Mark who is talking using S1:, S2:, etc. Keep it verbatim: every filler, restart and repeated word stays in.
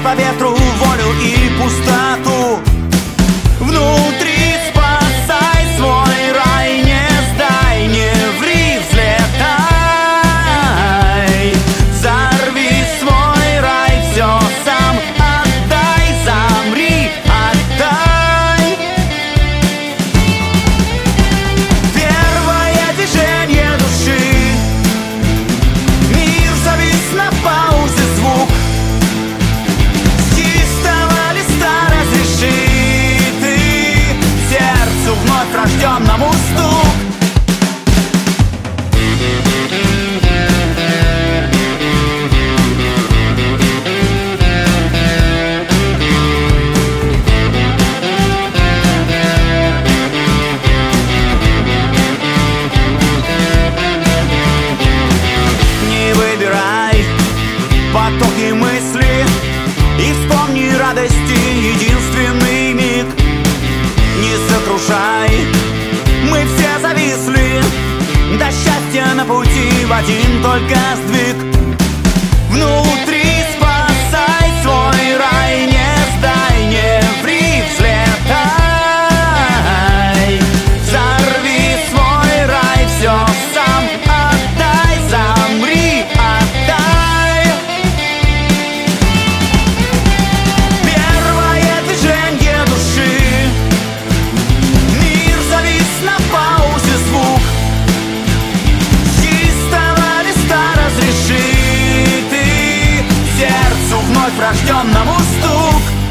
S1: по ветру волю и пустоту. Внутри спасай свой рай, не сдай, не ври, взлетай. Взорви свой рай, все сам отдай, замри, отдай. Первое движение души, мир завис на паузе, звук с чистого листа разреши ты сердцу вновь рожденному стук. Не выбирай потоки мысли и вспомни радости единственный миг. Не сокрушай, мы все зависли, до счастья на пути в один только сдвиг. Внутри спасай свой рай, не сдай, не ври, взлетай. Взорви свой рай, все сам отдай, замри, отдай. Первое движение души, мир завис на паузе, звук с чистого листа разреши ты сердцу вновь рожденному стук.